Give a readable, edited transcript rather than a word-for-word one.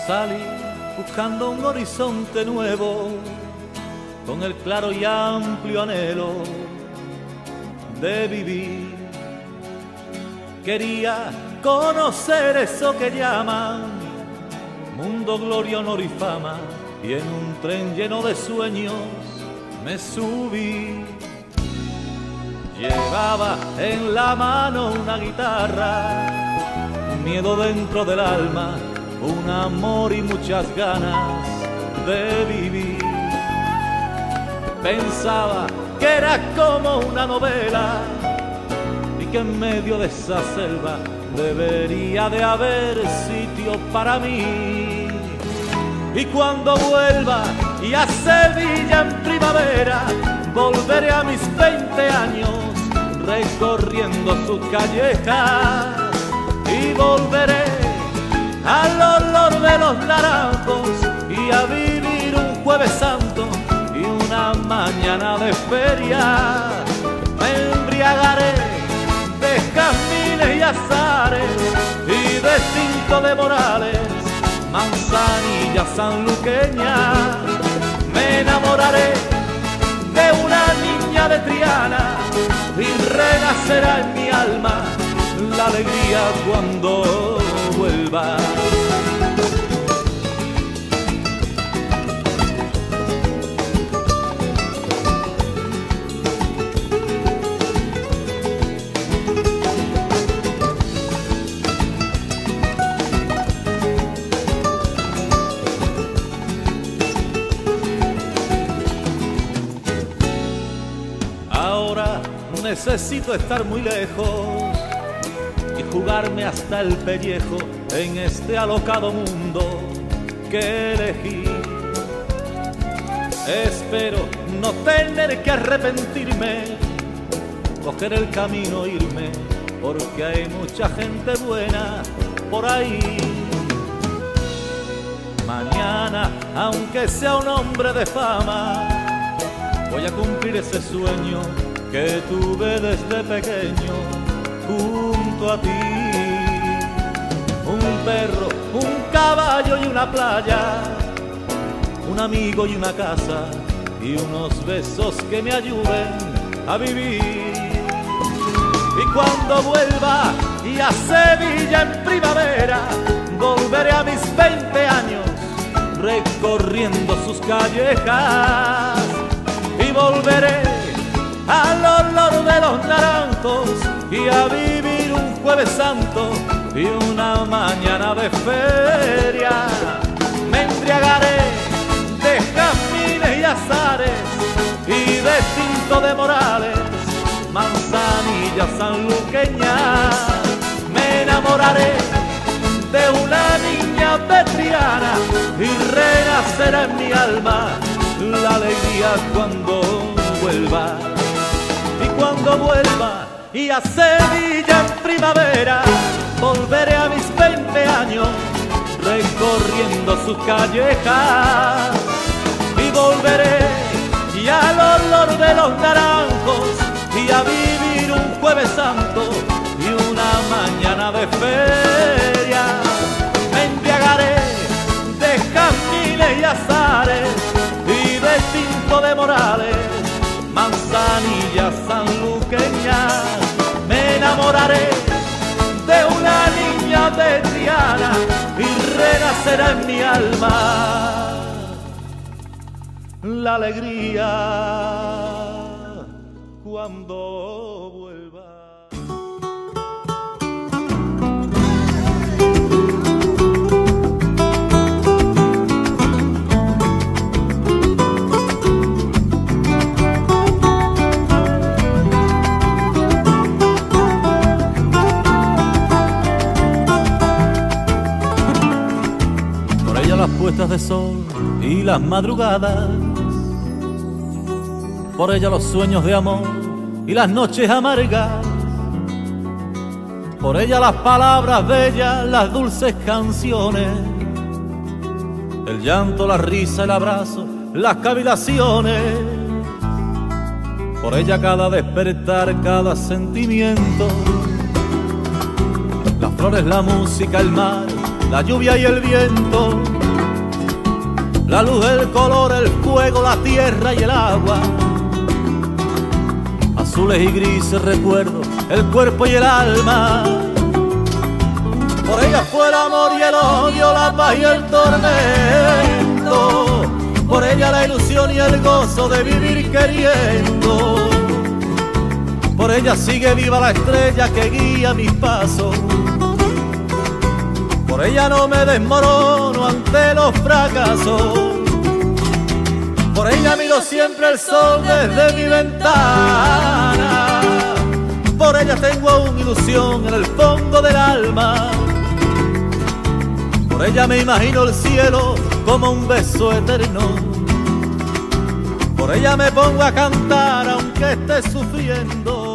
Salí buscando un horizonte nuevo, con el claro y amplio anhelo de vivir. Quería conocer eso que llaman mundo, gloria, honor y fama, y en un tren lleno de sueños me subí. Llevaba en la mano una guitarra, un miedo dentro del alma, un amor y muchas ganas de vivir. Pensaba que era como una novela y que en medio de esa selva debería de haber sitio para mí. Y cuando vuelva y a Sevilla en primavera, volveré a mis 20 años recorriendo sus callejas, y volveré al olor de los naranjos y a vivir un Jueves Santo y una mañana de feria. Me embriagaré de jazmines y azares y de Cinto de Morales, manzanilla sanluqueña. Me enamoraré de una niña de Triana y renacerá en mi alma la alegría cuando vuelva. Ahora necesito estar muy lejos y jugarme hasta el pellejo en este alocado mundo que elegí. Espero no tener que arrepentirme, coger el camino, irme, porque hay mucha gente buena por ahí. Mañana, aunque sea un hombre de fama, voy a cumplir ese sueño que tuve desde pequeño junto a ti. Un perro, un caballo y una playa, un amigo y una casa y unos besos que me ayuden a vivir. Y cuando vuelva y a Sevilla en primavera, volveré a mis 20 años recorriendo sus callejas, y volveré al olor de los naranjos y a vivir un Jueves Santo y una mañana de feria. Me embriagaré de jazmines y azares y de Cinto de Morales, manzanilla sanluqueña. Me enamoraré de una niña de Triana y renacerá en mi alma la alegría cuando vuelva. Y cuando vuelva y a Sevilla en primavera, volveré a mis 20 años recorriendo sus callejas, y volveré y al olor de los naranjos y a vivir un Jueves Santo y una mañana de feria. Me embriagaré de jazmines y azares y de Cinto de Morales, manzanilla sanluqueña. Me enamoraré de una niña de Triana y renacerá en mi alma la alegría cuando vuelva. Las puestas de sol y las madrugadas, por ella los sueños de amor y las noches amargas, por ella las palabras bellas, las dulces canciones, el llanto, la risa, el abrazo, las cavilaciones, por ella cada despertar, cada sentimiento, las flores, la música, el mar, la lluvia y el viento, la luz, el color, el fuego, la tierra y el agua, azules y grises recuerdo, el cuerpo y el alma. Por ella fue el amor y el odio, la paz y el tormento. Por ella la ilusión y el gozo de vivir queriendo. Por ella sigue viva la estrella que guía mis pasos. Por ella no me desmorono ante los fracasos. Por ella miro siempre el sol desde mi ventana. Por ella tengo aún ilusión en el fondo del alma. Por ella me imagino el cielo como un beso eterno. Por ella me pongo a cantar aunque esté sufriendo.